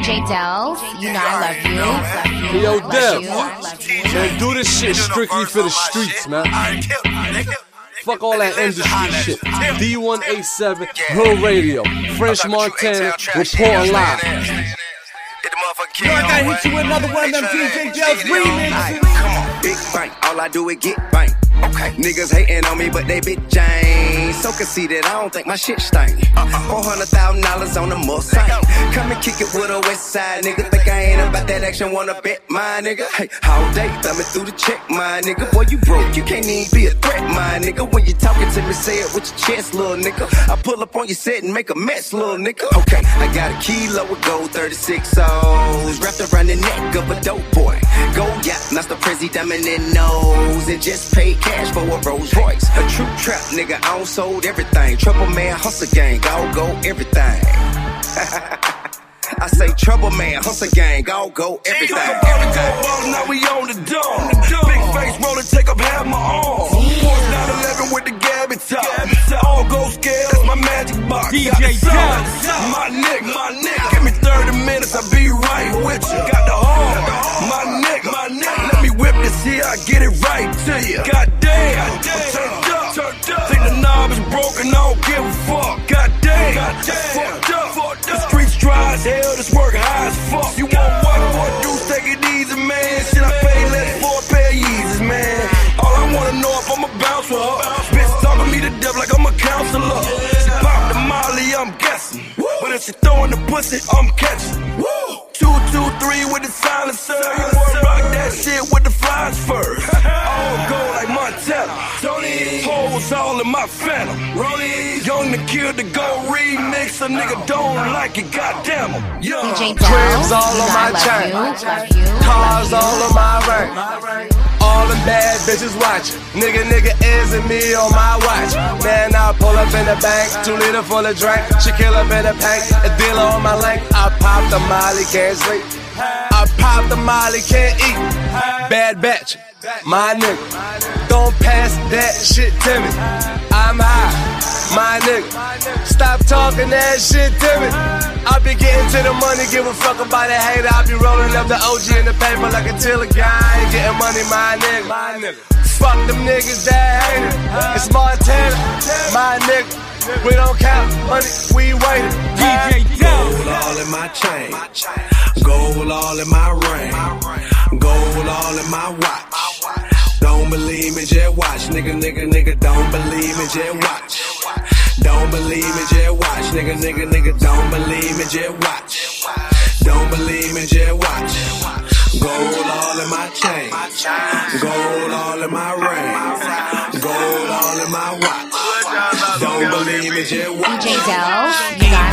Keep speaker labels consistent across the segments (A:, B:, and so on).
A: DJ Dells, you know I love you.
B: Hey, yo, Dells, man, do this shit strictly for the streets, man. Fuck all that industry shit. D187, Real Radio, French Montana, reporting live.
C: Yo, I gotta hit you with another one of them DJ Dells remixes.
D: Come on, big bank, all I do is get bank. Okay, niggas hating on me, but they bitch ain't so conceited, I don't think my shit stank. $400,000 on the Mustang. Come and kick it with a West Side nigga. Think I ain't about that action, wanna bet my nigga. Hey, all day thumbing through the check, my nigga. Boy, you broke, you can't even be a threat, my nigga. When you talking to me, say it with your chest, little nigga. I pull up on your set and make a mess, little nigga. Okay, I got a kilo of gold, 36 O's wrapped around the neck of a dope boy. Go yacht, that's the Prezi diamond in nose, and just paid cash for a Rolls Royce. A true trap nigga, I don't sold everything. Trouble man, hustle gang, I'll go everything. I say trouble man, hustle gang, I'll go everything.
E: Now we on the dome. Big face roller, take up half my arm. Porsche 911 with the Gabby top. All gold scale, that's my magic box.
C: DJ Dells,
E: my nigga. Give me 30 minutes, I'll be right with you. Got the heart, my nigga. Let me whip this here, I get it right to you. Goddamn, turned up. Think the knob is broken, I don't give a fuck. Goddamn, fucked up. The streets dry as hell, this work high as fuck. You want what dudes, take it easy, man. Shit, I pay less for a pair of Yeezys, man. All I wanna know if I'ma bounce with her. Bitch talking me to death like I'm a counselor. She pop the Molly, I'm guessing. But if she throwing the pussy, I'm catching. 2, 2, 3 with the silencer. You wanna rock that shit with the flies first. All gold like Montana. Tony, hoes all in my phantom. Rollie, Young the Kid, the gold remix. A nigga don't like it, goddamn him. Young.
A: DJ Dells,
B: Cribs all
A: you
B: on
A: know
B: my
A: I
B: chain.
A: love you.
B: Cars all on my ring. All them bad bitches watching. Nigga is and me on my watch. Man, I pull up in the bank, 2 liter full of drink. She kill up in the paint, a dealer on my link. I pop the Molly, can't sleep. I pop the Molly, can't eat. Bad batch, my nigga. Don't pass that shit to me. I'm high, my nigga. Stop talking that shit to me. I be getting to the money, give a fuck about a hater. I be rolling up the OG in the paper like a Tiller guy. Getting money, my nigga. Fuck them niggas that hate it. It's Montana, my nigga. We don't count money, we waiting.
C: DJ Dells,
E: Gold all in my chain. Gold all in my ring. Gold all in my watch. Don't believe me, just watch. Nigga, don't believe me, just watch. Don't believe me, just watch. Nigga, don't believe me, just watch. Don't believe me, just watch. Gold all in my chain. Gold all in my ring. Gold all in my watch. Don't believe me, just watch.
A: DJ Dells, you know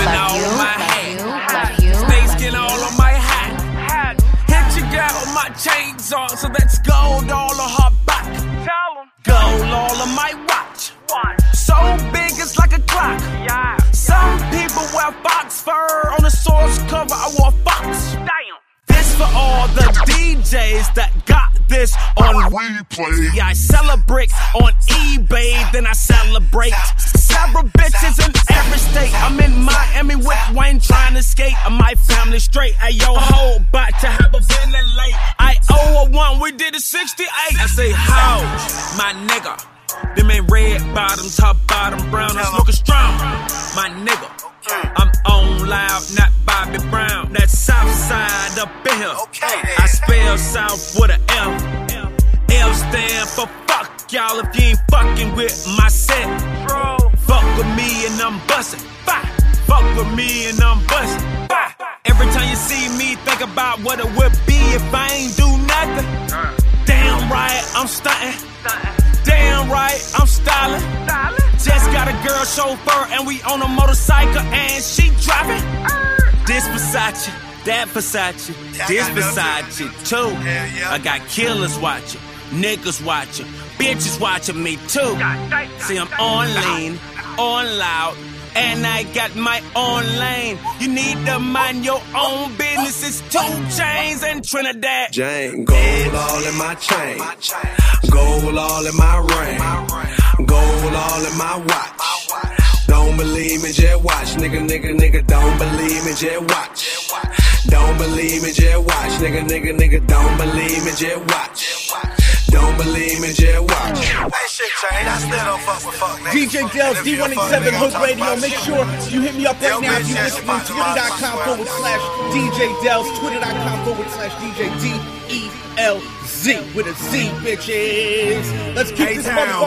A: I love you.
C: Snake skin all on my hat. Hit your girl with my chains on, so that's gold all on her back. Gold all on my watch. So big it's like a clock. Some people wear fox fur. On the source cover I wore fox. This for all the DJs that got this on replay. Yeah, I celebrate on eBay, then I celebrate. Several bitches in every state. I'm in Miami with Wayne trying to skate. My family straight. Ayo, ho, about to have a ventilate. I owe a 1, we did a 68. I say, how, my nigga. Them ain't red bottoms, top bottom brown. I'm smoking strong, my nigga. I'm on loud, not Bobby Brown. That south side up in here. I spell south with a F. L stand for fuck, y'all, if you ain't fucking with my set. Fuck with me and I'm bustin'. Fuck with me and I'm bustin'. Every time you see me, think about what it would be if I ain't do nothing. Damn right, I'm stuntin'. Damn right, I'm stylin'. Just got a girl chauffeur and we on a motorcycle and she driving. This Versace, that Versace, this Versace too. I got killers watching, niggas watching, bitches watching me too. See, I'm on lean, on loud, and I got my own lane. You need to mind your own business. It's 2 Chainz and Trinidad.
E: Jane, gold all in my chain. Gold all in my ring. Gold all in my watch. Don't believe me, just watch. Nigga, don't believe me, just watch. Don't believe me, just watch. Nigga, don't believe me, just watch. Don't believe me, just watch.
B: Hey, shit change. I still don't fuck with fuck niggas.
F: DJ Dells, D187 Hood Radio. Make sure you hit me up right now if you're listening. Twitter.com/DJ Dells. Twitter.com/DJ DELZ with a Z, bitches. Let's keep this motherfucker.